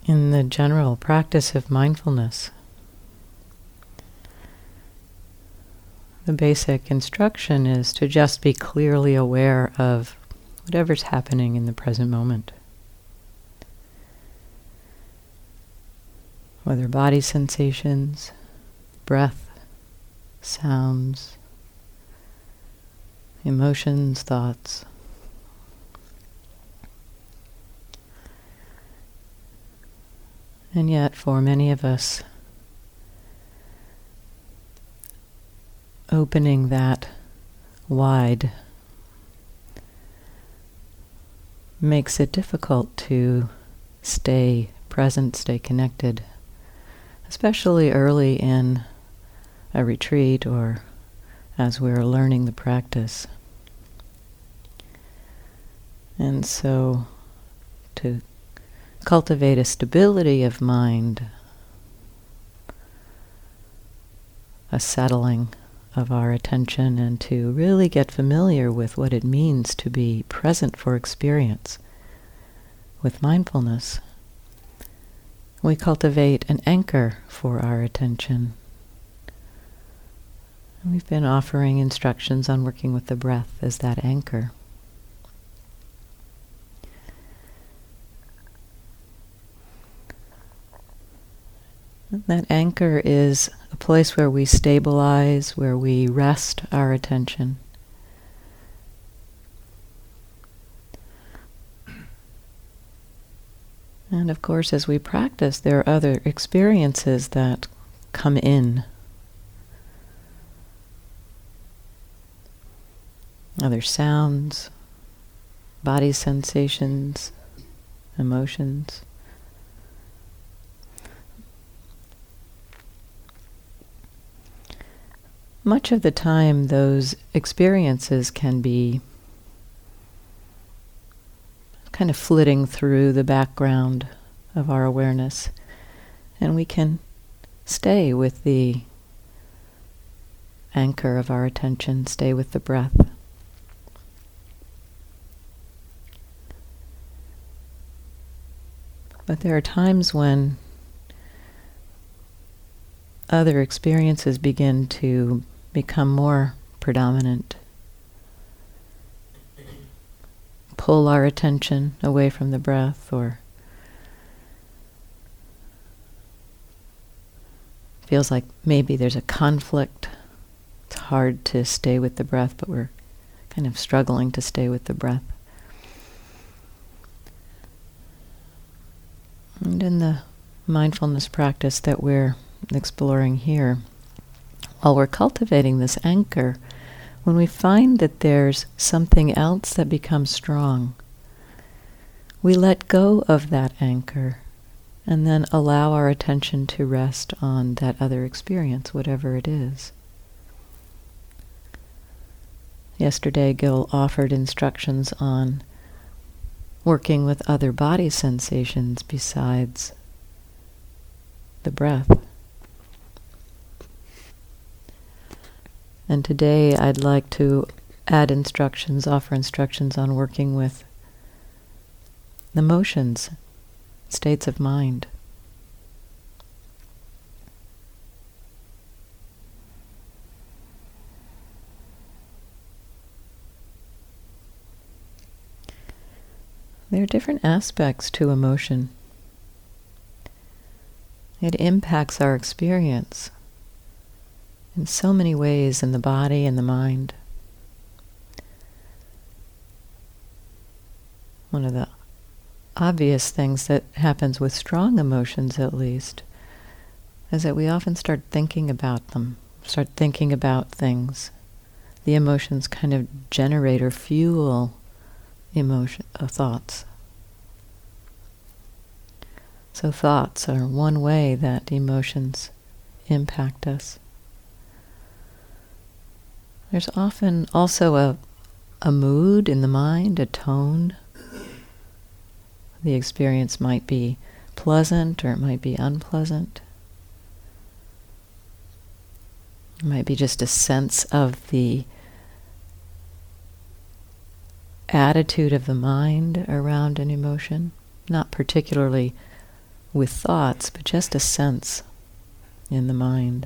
in the general practice of mindfulness, the basic instruction is to just be clearly aware of whatever's happening in the present moment. Whether body sensations, breath, sounds, emotions, thoughts. And yet, for many of us, opening that wide makes it difficult to stay present, stay connected, especially early in a retreat or as we're learning the practice. And so, to cultivate a stability of mind, a settling of our attention, and to really get familiar with what it means to be present for experience with mindfulness, we cultivate an anchor for our attention. And we've been offering instructions on working with the breath as that anchor. That anchor is a place where we stabilize, where we rest our attention. And of course, as we practice, there are other experiences that come in. Other sounds, body sensations, emotions. Much of the time, those experiences can be kind of flitting through the background of our awareness, and we can stay with the anchor of our attention, stay with the breath. But there are times when other experiences begin to become more predominant, pull our attention away from the breath, or feels like maybe there's a conflict. It's hard to stay with the breath, but we're kind of struggling to stay with the breath. And in the mindfulness practice that we're exploring here, while we're cultivating this anchor, when we find that there's something else that becomes strong, we let go of that anchor and then allow our attention to rest on that other experience, whatever it is. Yesterday, Gil offered instructions on working with other body sensations besides the breath. And today I'd like to offer instructions on working with emotions, states of mind. There are different aspects to emotion. It impacts our experience in so many ways in the body and the mind. One of the obvious things that happens with strong emotions, at least, is that we often start thinking about them, start thinking about things. The emotions kind of generate or fuel thoughts. So thoughts are one way that emotions impact us. There's often also a mood in the mind, a tone. The experience might be pleasant or it might be unpleasant. It might be just a sense of the attitude of the mind around an emotion, not particularly with thoughts, but just a sense in the mind.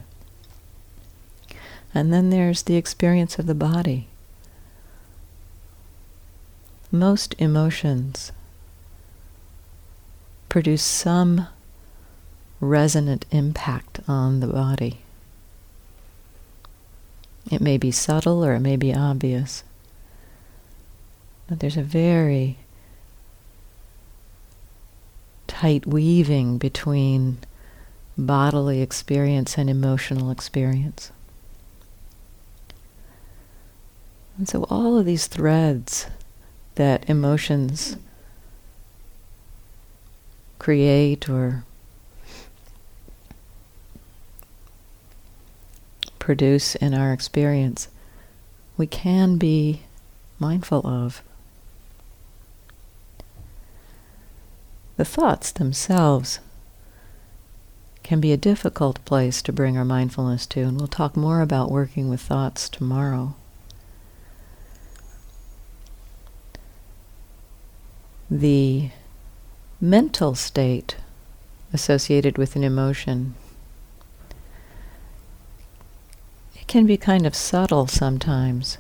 And then there's the experience of the body. Most emotions produce some resonant impact on the body. It may be subtle or it may be obvious, but there's a very tight weaving between bodily experience and emotional experience. And so all of these threads that emotions create or produce in our experience, we can be mindful of. The thoughts themselves can be a difficult place to bring our mindfulness to, and we'll talk more about working with thoughts tomorrow. The mental state associated with an emotion, it can be kind of subtle sometimes.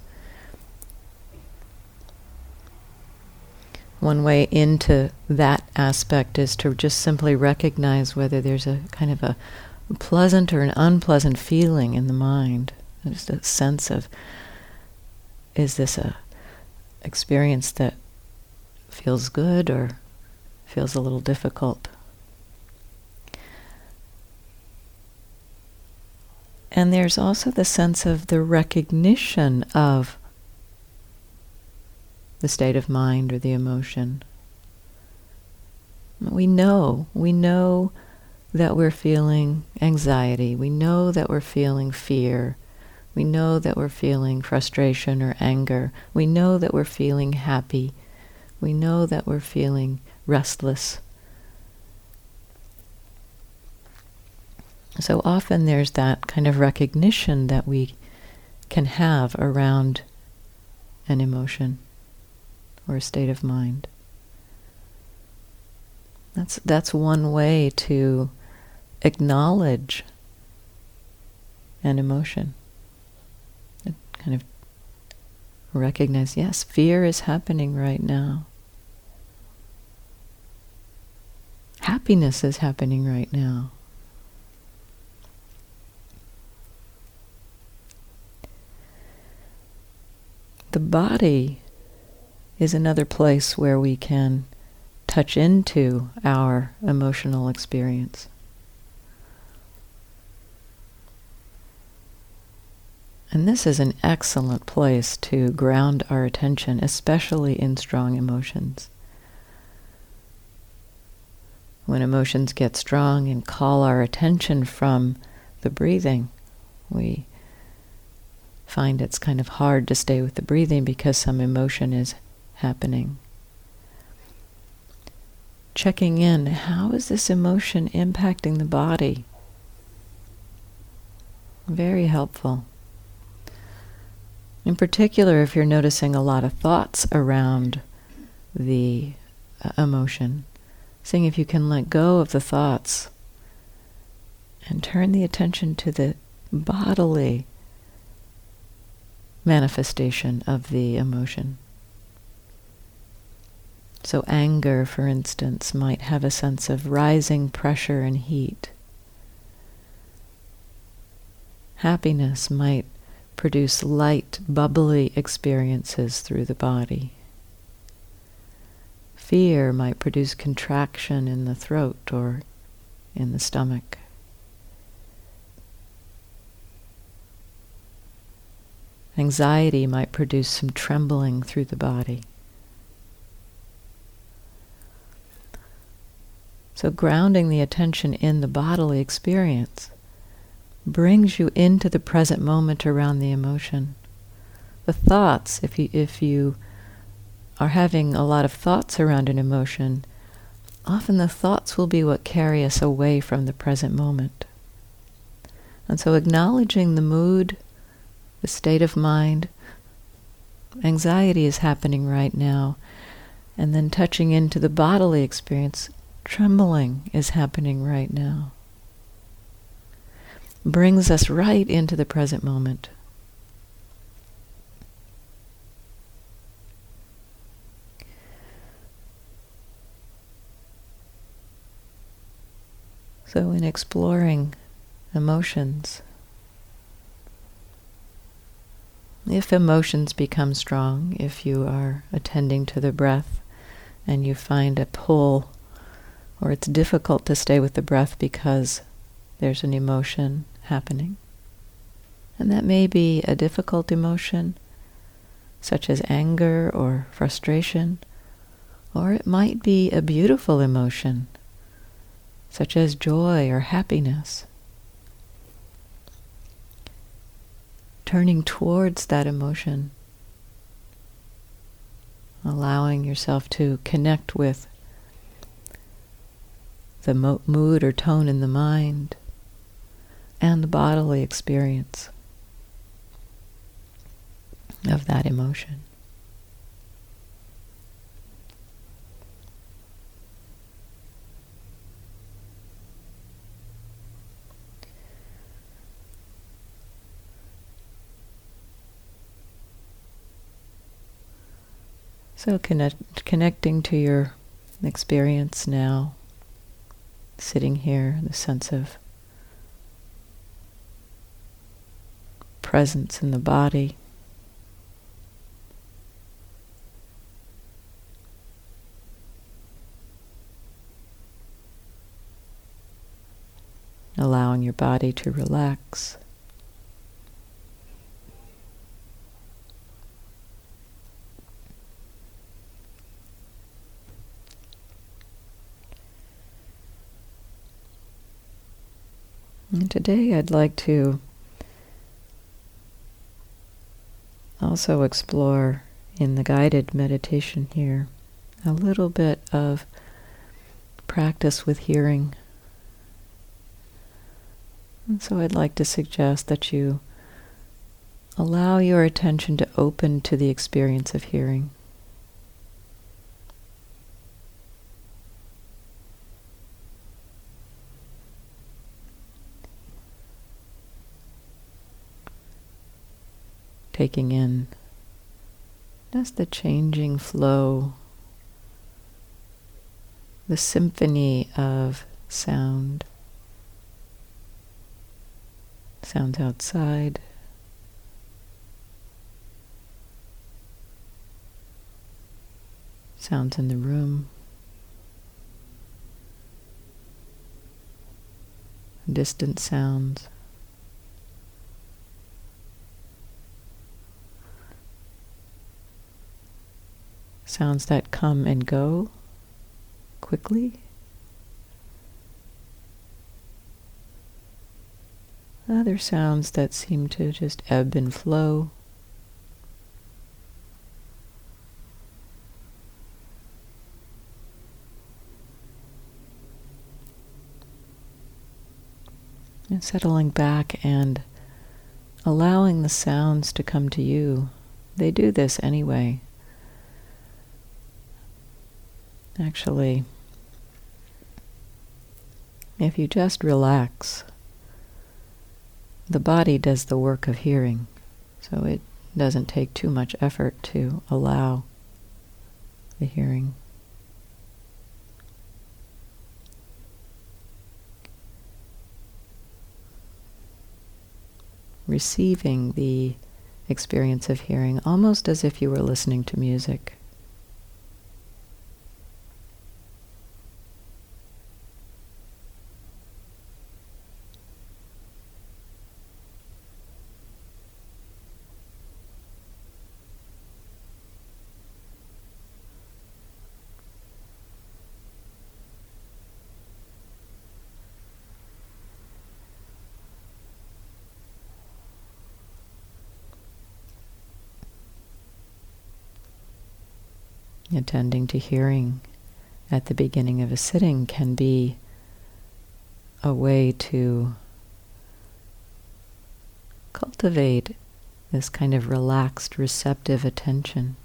One way into that aspect is to just simply recognize whether there's a kind of a pleasant or an unpleasant feeling in the mind. Just a sense of, is this a experience that feels good or feels a little difficult? And there's also the sense of the recognition of the state of mind or the emotion. We know that we're feeling anxiety. We know that we're feeling fear. We know that we're feeling frustration or anger. We know that we're feeling happy. We know that we're feeling restless. So often there's that kind of recognition that we can have around an emotion or a state of mind. That's one way to acknowledge an emotion. Kind of recognize, yes, fear is happening right now. Happiness is happening right now. The body is another place where we can touch into our emotional experience. And this is an excellent place to ground our attention, especially in strong emotions. When emotions get strong and call our attention from the breathing, we find it's kind of hard to stay with the breathing because some emotion is happening. Checking in, how is this emotion impacting the body? Very helpful. In particular, if you're noticing a lot of thoughts around the emotion, seeing if you can let go of the thoughts and turn the attention to the bodily manifestation of the emotion. So anger, for instance, might have a sense of rising pressure and heat. Happiness might produce light, bubbly experiences through the body. Fear might produce contraction in the throat or in the stomach. Anxiety might produce some trembling through the body. So grounding the attention in the bodily experience brings you into the present moment around the emotion. The thoughts, if you are having a lot of thoughts around an emotion, often the thoughts will be what carry us away from the present moment. And so acknowledging the mood, the state of mind, anxiety is happening right now, and then touching into the bodily experience, trembling is happening right now. Brings us right into the present moment. So in exploring emotions, if emotions become strong, if you are attending to the breath and you find a pull, or it's difficult to stay with the breath because there's an emotion happening, and that may be a difficult emotion, such as anger or frustration, or it might be a beautiful emotion, such as joy or happiness. Turning towards that emotion, allowing yourself to connect with the mood or tone in the mind and the bodily experience of that emotion. So connecting to your experience now, sitting here, the sense of presence in the body. Allowing your body to relax. And today I'd like to also explore in the guided meditation here a little bit of practice with hearing. And so I'd like to suggest that you allow your attention to open to the experience of hearing. Taking in just the changing flow, the symphony of sound. Sounds outside. Sounds in the room. Distant sounds. Sounds that come and go quickly. Other sounds that seem to just ebb and flow. And settling back and allowing the sounds to come to you. They do this anyway. Actually, if you just relax, the body does the work of hearing, so it doesn't take too much effort to allow the hearing. Receiving the experience of hearing almost as if you were listening to music. Attending to hearing at the beginning of a sitting can be a way to cultivate this kind of relaxed, receptive attention.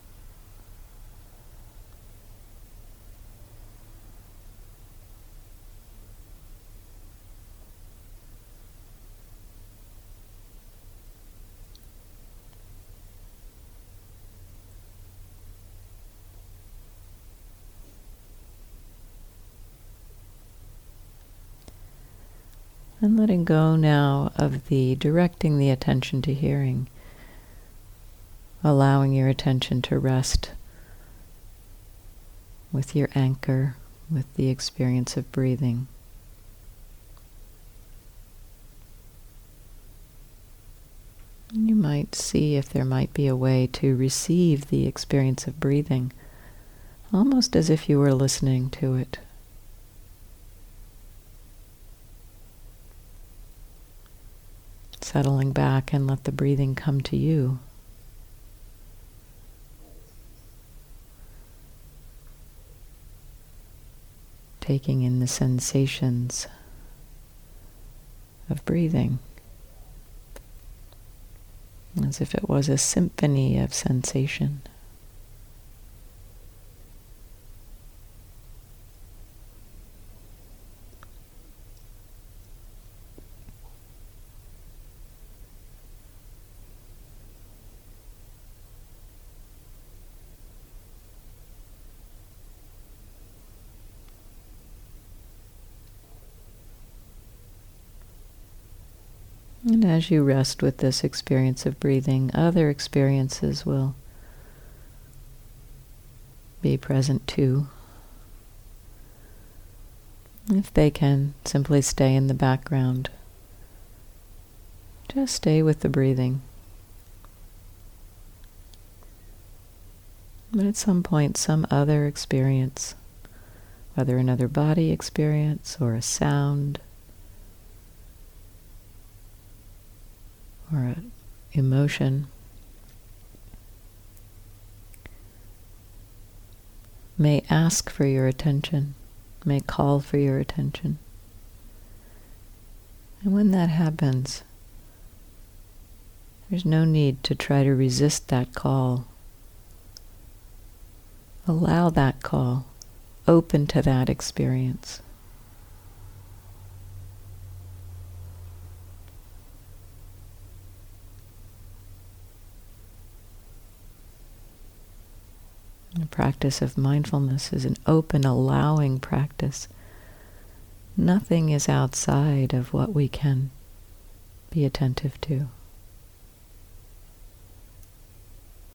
And letting go now of the directing the attention to hearing, allowing your attention to rest with your anchor, with the experience of breathing. And you might see if there might be a way to receive the experience of breathing, almost as if you were listening to it. Settling back and let the breathing come to you. Taking in the sensations of breathing, as if it was a symphony of sensation. And as you rest with this experience of breathing, other experiences will be present too. If they can, simply stay in the background. Just stay with the breathing. But at some point, some other experience, whether another body experience or a sound, or an emotion, may ask for your attention, may call for your attention. And when that happens, there's no need to try to resist that call. Allow that call, open to that experience. The practice of mindfulness is an open, allowing practice. Nothing is outside of what we can be attentive to.